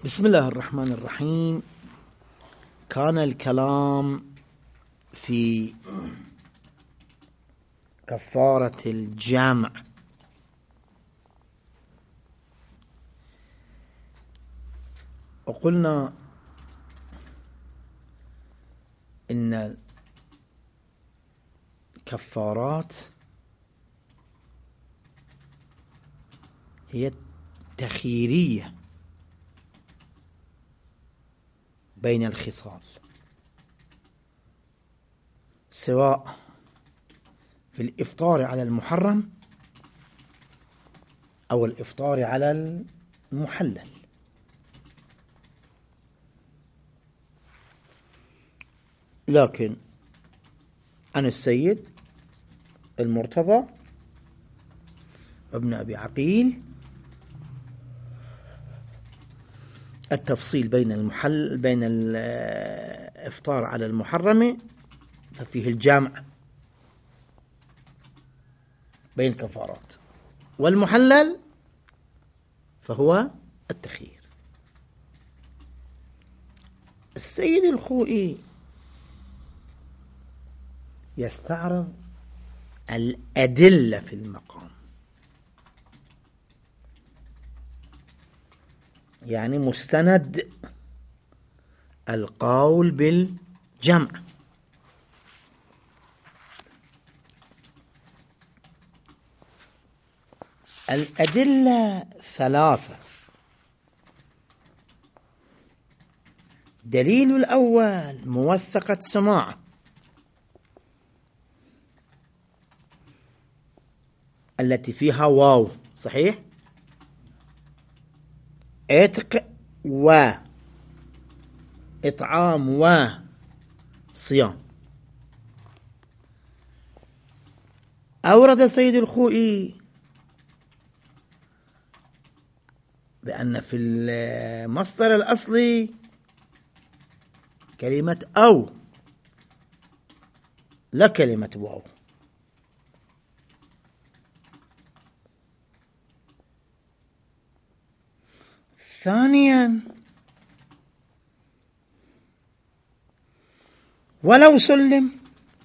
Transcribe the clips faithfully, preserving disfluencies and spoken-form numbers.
بسم الله الرحمن الرحيم. كان الكلام في كفارة الجمع وقلنا إن الكفارات هي تخييرية بين الخصال، سواء في الإفطار على المحرم أو الإفطار على المحلل. لكن عن السيد المرتضى ابن أبي عقيل التفصيل بين المحل بين الإفطار على المحرم ففيه الجامع بين الكفارات، والمحلل فهو التخيير. السيد الخوئي يستعرض الأدلة في المقام، يعني مستند القول بالجمع. الأدلة ثلاثة. دليل الأول موثقة سماع، التي فيها واو صحيح، عتق و إطعام و صيام. أورد سيد الخوئي بأن في المصدر الأصلي كلمة أو لا كلمة واو. ثانيا ولو سلم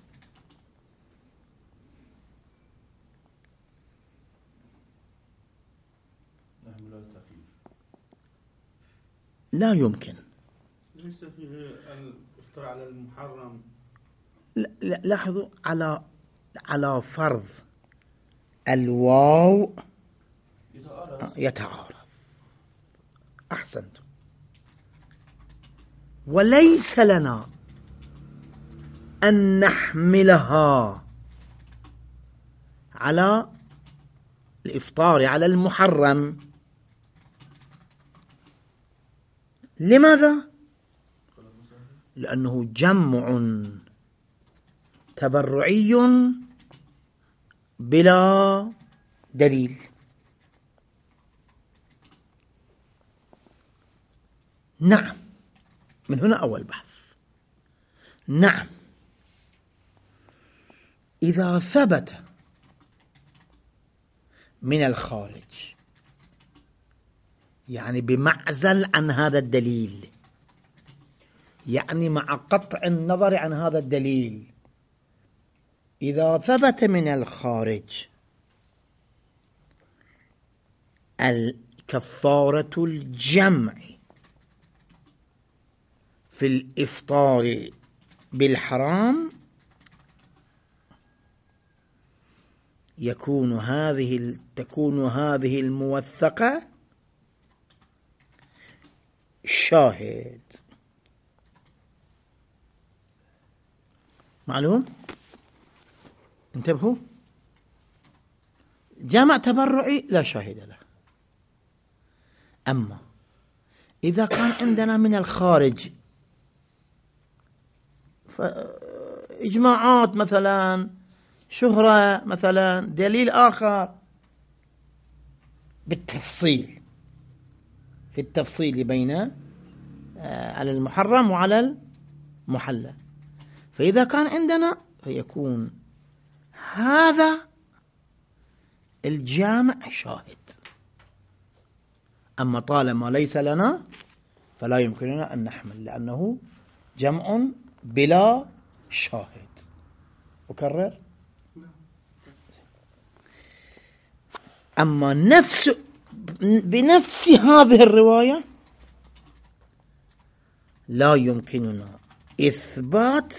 لا يمكن. ليس فيه الإفطار على المحرم. لاحظوا على على فرض الواو يتعارض. أحسنتم. وليس لنا أن نحملها على الإفطار على المحرم. لماذا؟ لأنه جمع تبرعي بلا دليل. نعم، من هنا أول بحث. نعم، إذا ثبت من الخارج، يعني بمعزل عن هذا الدليل، يعني مع قطع النظر عن هذا الدليل، إذا ثبت من الخارج الكفارة الجمع في الإفطار بالحرام، يكون هذه تكون هذه الموثقة شاهد. معلوم؟ انتبهوا، جمع تبرعي لا شاهد له. أما إذا كان عندنا من الخارج إجماعات مثلا، شهرة مثلا، دليل آخر بالتفصيل، في التفصيل بين على المحرم وعلى المحلل، فإذا كان عندنا فيكون هذا الجامع شاهد. أما طالما ليس لنا فلا يمكننا أن نحمل لأنه جمع بلا شاهد. أكرر. أما نفس بنفس هذه الرواية لا يمكننا إثبات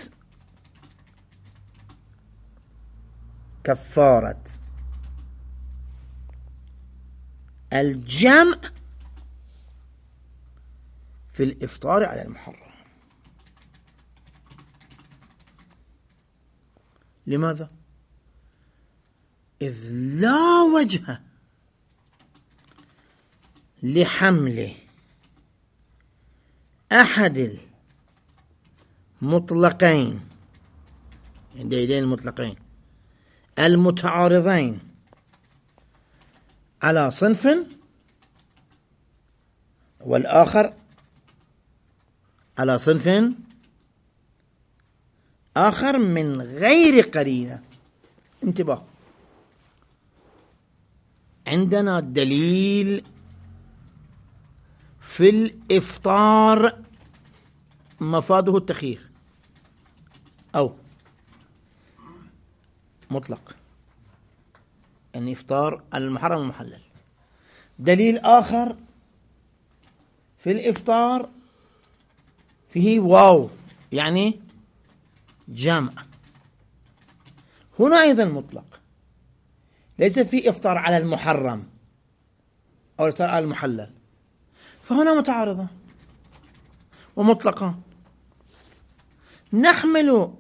كفارة الجمع في الإفطار على المحرم. لماذا؟ إذ لا وجه لحمل أحد المطلقين دليلين المطلقين المتعارضين على صنف والآخر على صنف آخر من غير قرينة. انتباه، عندنا دليل في الإفطار مفاده التخيير أو مطلق، يعني إفطار المحرم المحلل. دليل آخر في الإفطار فيه واو يعني جمع. هنا أيضا مطلق، ليس في إفطار على المحرم أو إفطار على المحلل، فهنا متعارضة ومطلقان. نحمل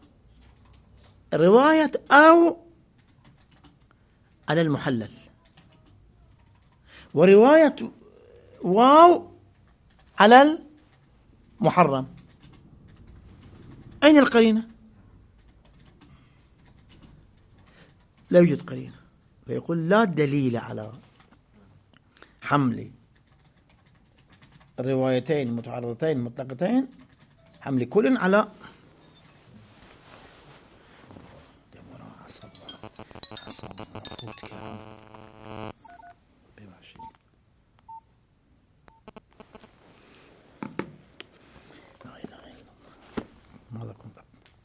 رواية أو على المحلل ورواية واو على المحرم. أين القرينة؟ لا يوجد قرينة، فيقول لا دليل على حمل الروايتين متعارضتين مطلقتين، حمل كل على ماذا كنت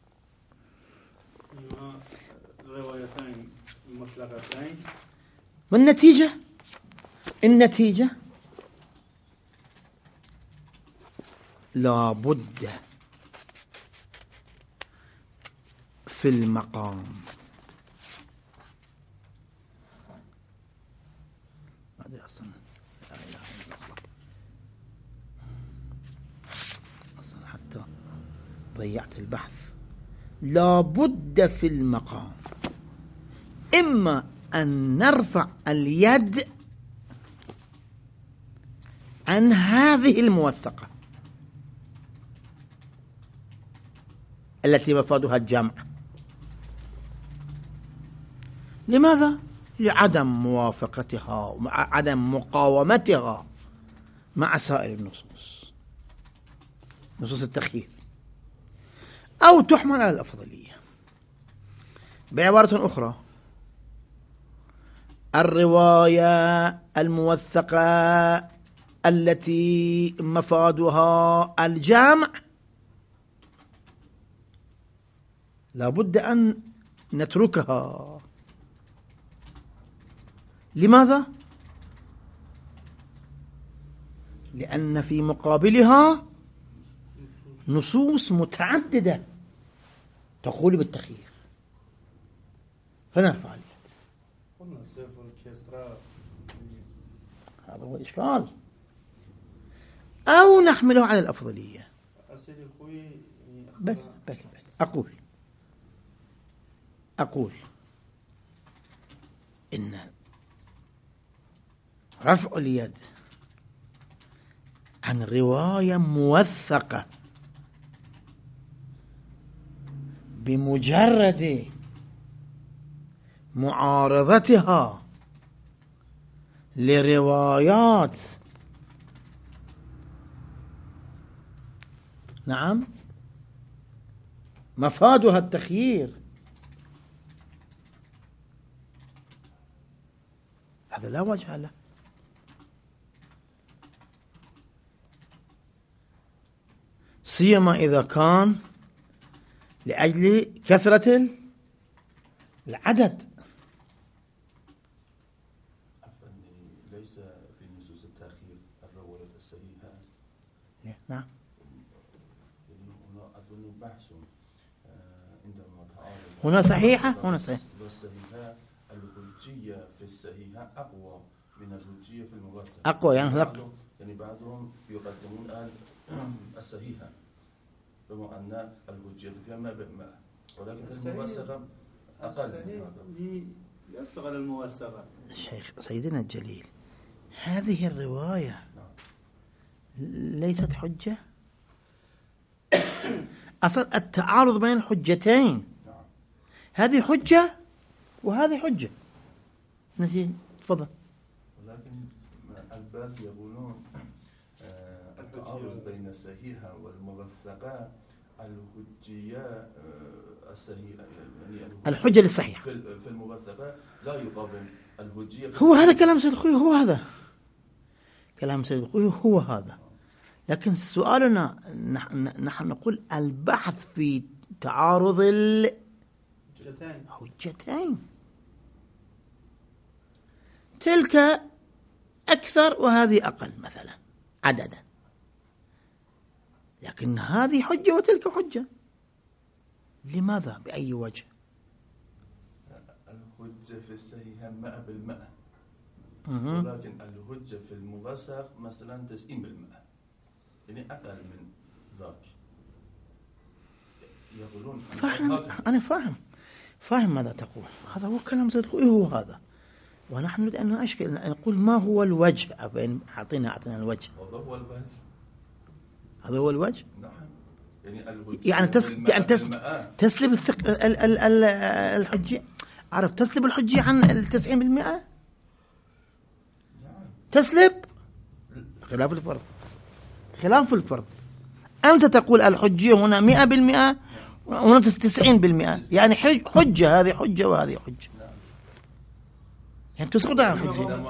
الروايتين المطلقتين. والنتيجة النتيجة لا بد في المقام هذه أصلا لا إله إلا الله، أصلا حتى ضيعت البحث. لا بد في المقام إما أن نرفع اليد عن هذه الموثقة التي مفادها الجمع. لماذا؟ لعدم موافقتها وعدم مقاومتها مع سائر النصوص، نصوص التخيير، أو تحمل على الأفضلية. بعبارة أخرى، الرواية الموثقة التي مفادها الجمع لا بد أن نتركها. لماذا؟ لأن في مقابلها نصوص متعددة تقول بالتخيير، فنرفع اليد. هذا هو الإشكال. أو نحمله على الأفضلية. بل بل بل أقول أقول إن رفع اليد عن رواية موثقة بمجرد معارضتها لروايات نعم مفادها التخيير، هذا لا وجه له. سيما إذا كان لأجل كثرة العدد. ليس في نصوص التأخير الرواية الصحيحة. نعم. هنا أظن بحث عندما تعارض هنا صحيحة هنا صحيحة. والصحيحة الحجية في الصحيحة أقوى من الحجية في الموثق. أقوى يعني هذاك. يعني بعضهم يقدمون الصحيحة بما أن الحجية فيها ما بما، ولكن الموثقة أقل. يشتغل الموثقة. شيخ سيدنا الجليل، هذه الرواية ليست حجة. أصل التعارض بين الحجتين هذه حجة وهذه حجة. نسي تفضل. ولكن البعض يقولون التعارض بين الصحيحة والموثقة الحجية الصحيحة، يعني الحجة للصحيح في الموثقة لا يقابل الحجية. هو هذا كلام سيد الخوي، هو هذا كلام سيد الخوي، هو هذا. لكن سؤالنا نحن نقول البحث في تعارض الحجتين، تلك أكثر وهذه أقل مثلا عددا، لكن هذه حجة وتلك حجة. لماذا؟ بأي وجه؟ الحجة في الصحيحة مئة بالمئة، ولكن الحجة في الموثق مثلا تسعين بالمئة، يعني أقل من ذاك. يقولون فاهم. أنا فاهم فاهم ماذا تقول. هذا هو كلام سيد الخوي، هو هذا. ونحن نريد أن نشكل نقول ما هو الوجه. أعطينا أعطينا الوجه. هذا هو الوجه. هذا هو الوجه. نعم. يعني يعني تس يعني تس تسلب الثق ال ال ال الحجية. عرف تسلب الحجية عن التسعين بالمئة. تسلب خلاف الفرض. خلاف الفرض. أنت تقول الحجية هنا مئة بالمئة وهنا تسعين بالمئة، يعني حجة، هذه حجة وهذه حجة، يعني تسقط عن الحجة.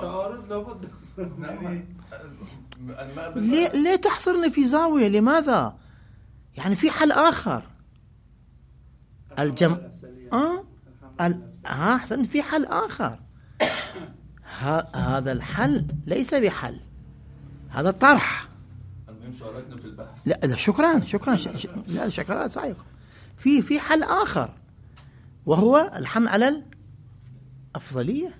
ليه ليه تحصرني في زاوية؟ لماذا؟ يعني في حل آخر. الجم آه ال... ها أحسن في حل آخر. ه... هذا الحل ليس بحل، هذا طرح. المهم شاركنا في البحث. لا لا شكرا شكرا ش... ش... لا شكرا سعيكم. في في حل آخر، وهو الحمل على الأفضلية،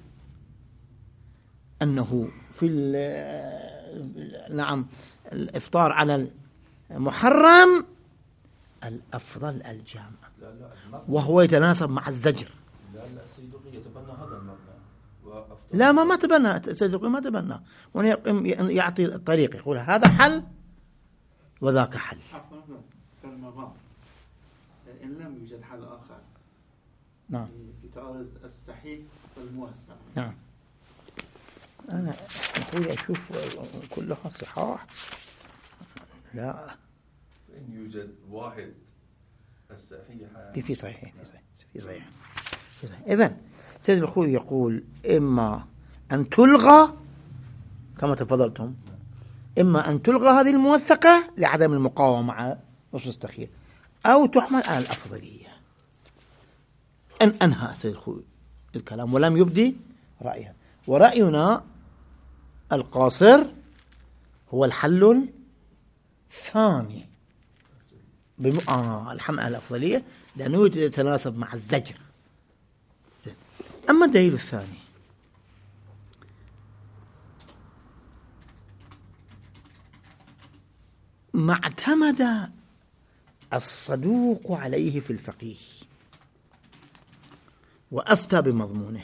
أنه في ال... نعم الإفطار على المحرم الأفضل الجامع، وهو يتناسب مع الزجر. لا لا سيدقي يتبنى هذا المبنى. لا ما ما تبنى سيدقي، ما تبنى، ويعطي الطريق، يقول هذا حل وذاك حل. إن لم يوجد حل آخر. نعم. في تعارض الصحيح والموثق. نعم. أنا أقول أشوف كلها صحاح. لا. إن يوجد واحد الصحيح في صحيح في صحيح في صحيح. إذن سيد الخوي يقول إما أن تلغى كما تفضلتم، إما أن تلغى هذه الموثقة لعدم المقاومة مع نصوص التخيير، أو تحمل على الأفضلية. أن أنهى سيد الخوي الكلام ولم يبدي رأيه، ورأينا القاصر هو الحل الثاني بم... آه الحمل على الأفضلية لأنه يتناسب مع الزجر. أما الدليل الثاني ما اعتمد الصدوق عليه في الفقيه وأفتى بمضمونه،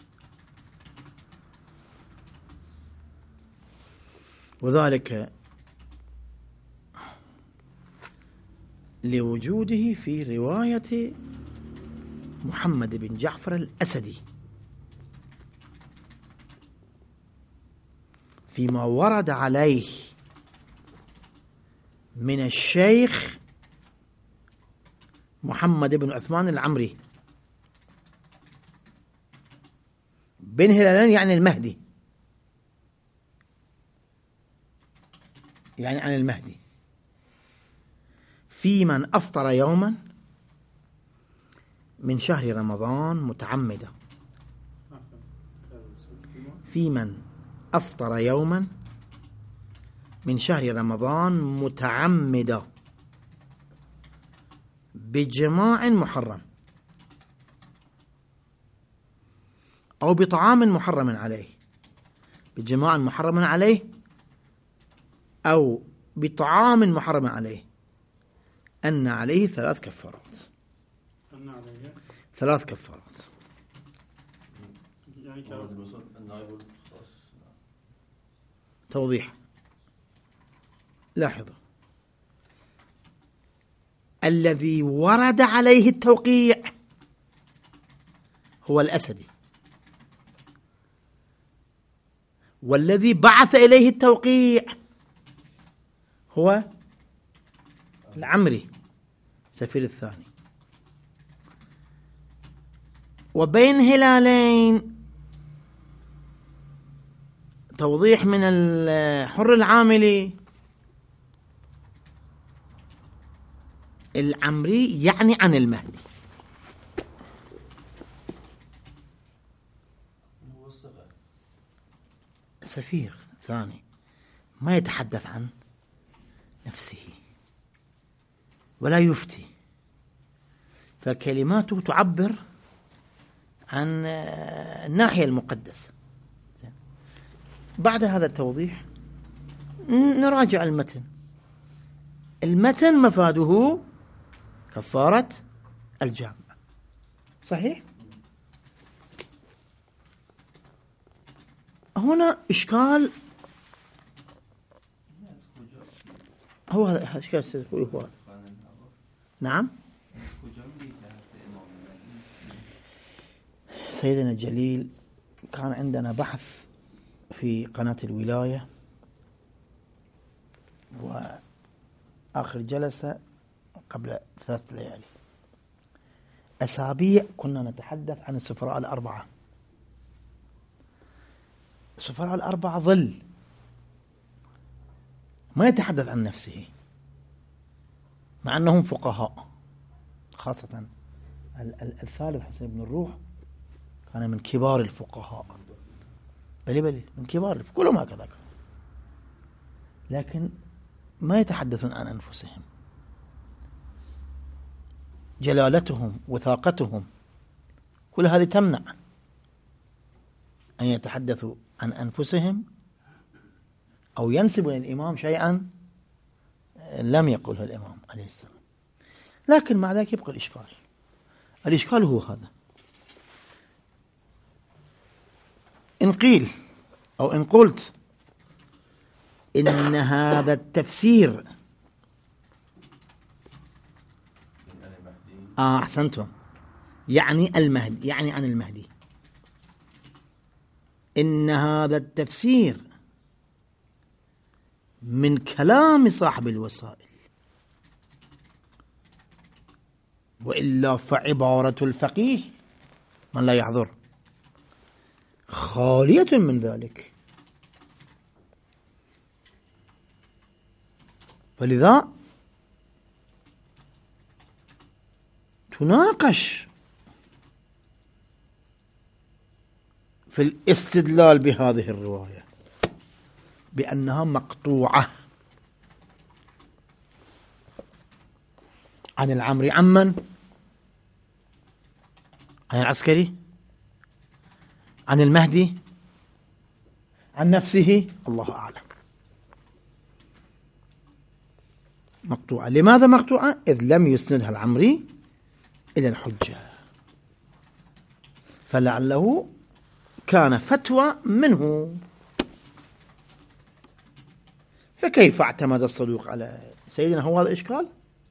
وذلك لوجوده في رواية محمد بن جعفر الأسدي فيما ورد عليه من الشيخ محمد بن عثمان العمري بن هلالين، يعني المهدي، يعني عن المهدي، في من أفطر يوما من شهر رمضان متعمدا، في من أفطر يوما من شهر رمضان متعمدا بجماع محرم أو بطعام محرم عليه، بجماع محرم عليه أو بطعام محرم عليه، أن عليه ثلاث كفارات. أن عليه ثلاث كفارات. يعني توضيح. لاحظوا، الذي ورد عليه التوقيع هو الأسدي، والذي بعث إليه التوقيع هو العمري سفير الثاني. وبين هلالين توضيح من الحر العاملي، العمري يعني عن المهدي. سفير ثاني ما يتحدث عن نفسه ولا يفتي، فكلماته تعبر عن الناحية المقدسة. بعد هذا التوضيح نراجع المتن. المتن مفاده كفارة الجامع، صحيح؟ هنا إشكال، هو هذا إشكال هو. نعم. سيدنا الجليل كان عندنا بحث في قناة الولاية، وآخر جلسة قبل ثلاث ليالي أسابيع كنا نتحدث عن السفراء الأربعة. السفراء الأربعة ظل ما يتحدث عن نفسه، مع أنهم فقهاء، خاصة الثالث حسين بن الروح كان من كبار الفقهاء، بلي بلي من كبار الفقهاء، كلهم هكذا، لكن ما يتحدثون عن أنفسهم. جلالتهم وثاقتهم كل هذه تمنع أن يتحدثوا عن أنفسهم أو ينسبوا للإمام شيئا لم يقله الإمام عليه السلام. لكن مع ذلك يبقى الإشكال. الإشكال هو هذا: إن قيل أو إن قلت إن هذا التفسير آه أحسنتم، يعني المهدي، يعني عن المهدي، إن هذا التفسير من كلام صاحب الوسائل، وإلا فعبارة الفقيه من لا يحضر خالية من ذلك. فلذا تناقش في الاستدلال بهذه الرواية بأنها مقطوعة عن العمري، عمن؟ عن العسكري؟ عن المهدي؟ عن نفسه؟ الله أعلم. مقطوعة. لماذا مقطوعة؟ إذ لم يسندها العمري إلى الحجة، فلعله كان فتوى منه. فكيف اعتمد الصدوق على سيدنا؟ هو هذا إشكال.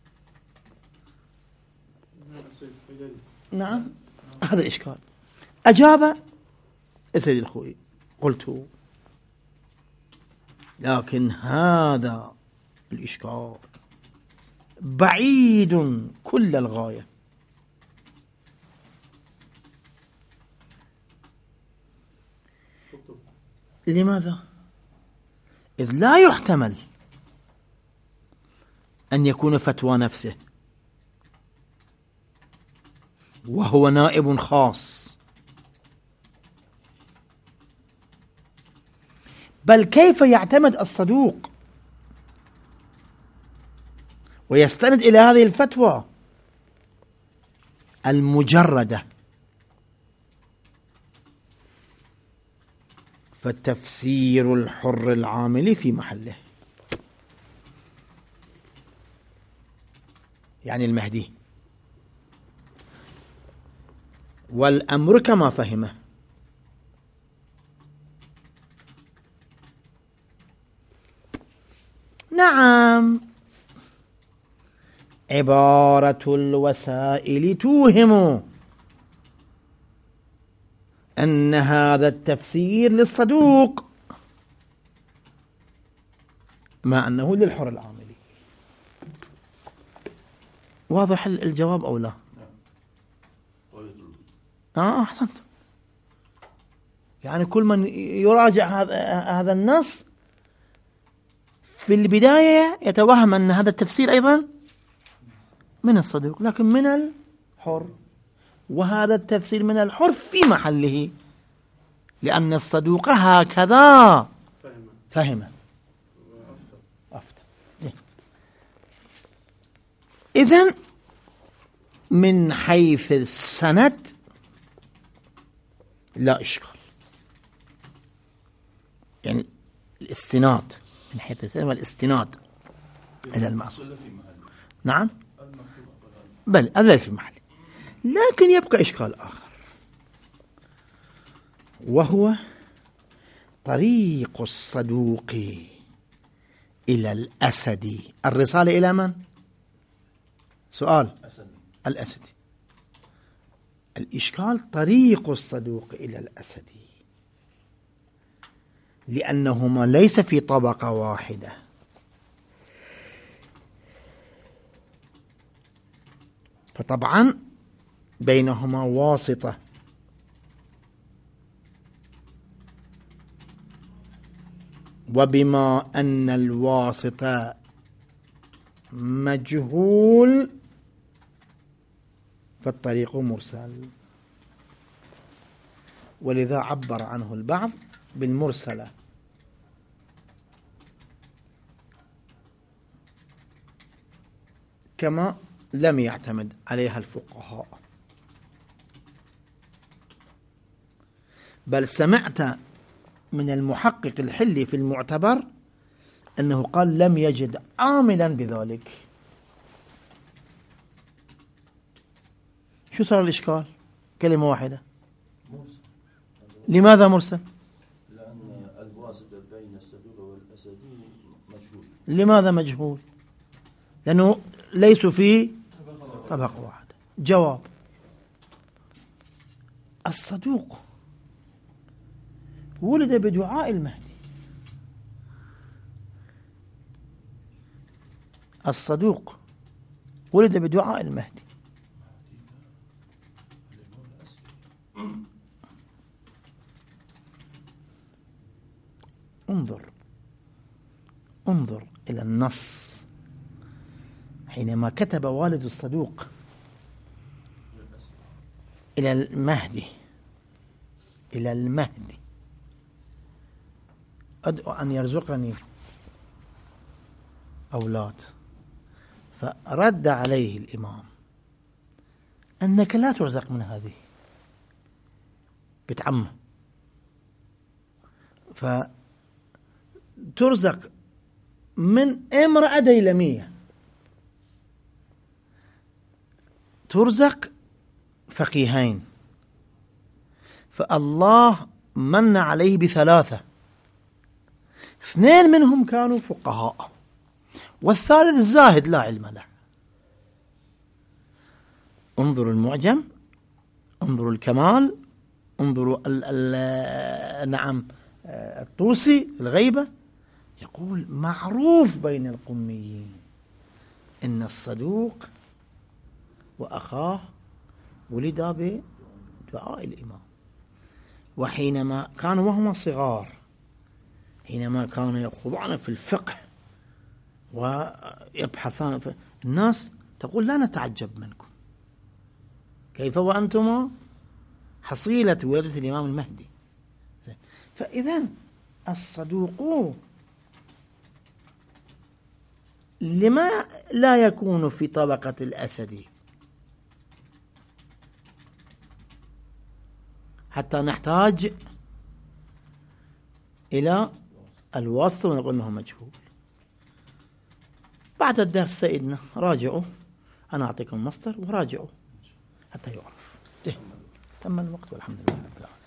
نعم هذا إشكال. أجاب سيد الخوئي: قلت لكن هذا الإشكال بعيد كل الغاية. لماذا؟ إذ لا يحتمل أن يكون فتوى نفسه وهو نائب خاص، بل كيف يعتمد الصدوق ويستند إلى هذه الفتوى المجردة؟ فتفسير الحر العامل في محله، يعني المهدي، والأمر كما فهمه. نعم، عبارة الوسائل توهم أن هذا التفسير للصدوق مع أنه للحر العاملي. واضح الجواب أو لا؟ آه أحسنت. يعني كل من يراجع هذا هذا النص في البداية يتوهم أن هذا التفسير أيضا من الصدوق، لكن من الحر، وهذا التفسير من الحر في محله، لأن الصدوق هكذا فهم أفتى. إذن من حيث السند لا إشكال، يعني الاستناد من حيث السند والاستناد إلى المعصوم. نعم بل هذا في محله، لكن يبقى إشكال آخر، وهو طريق الصدوق إلى الأسد. الرسالة إلى من؟ سؤال. الأسد. الإشكال طريق الصدوق إلى الأسد، لأنهما ليس في طبقة واحدة، فطبعا بينهما واسطة، وبما أن الواسطة مجهول فالطريق مرسل، ولذا عبر عنه البعض بالمرسلة. كما لم يعتمد عليها الفقهاء، بل سمعت من المحقق الحلي في المعتبر أنه قال لم يجد عاملا بذلك. شو صار الإشكال؟ كلمة واحدة. مرسل. لماذا مرسل؟ لأن الواسطة بين الصدوق والأسدي مجهول. لماذا مجهول؟ لأنه ليسوا في طبقة واحدة. جواب: الصدوق ولد بدعاء المهدي. الصدوق ولد بدعاء المهدي. انظر انظر إلى النص حينما كتب والد الصدوق إلى المهدي إلى المهدي أدعو أن يرزقني أولاد، فرد عليه الإمام: أنك لا ترزق من هذه بنت عمه، فترزق من امرأة ديلمية، ترزق فقيهين، فالله من عليه بثلاثة، اثنين منهم كانوا فقهاء والثالث زاهد لا علم له. انظروا المعجم، انظروا الكمال، انظروا ال ال نعم الطوسي الغيبة، يقول معروف بين القميين إن الصدوق وأخاه ولدا بدعاء الإمام، وحينما كانوا وهم صغار، حينما كانوا يخوضون في الفقه ويبحثان. الناس تقول لا نتعجب منكم، كيف وأنتم حصيلة ولادة الإمام المهدي. فإذا الصدوق لما لا يكون في طبقة الأسد حتى نحتاج إلى الواسطة ونقول أنه مجهول. بعد الدرس سيدنا راجعوا، أنا أعطيكم المصدر وراجعوا حتى يعرف. تم الوقت والحمد لله.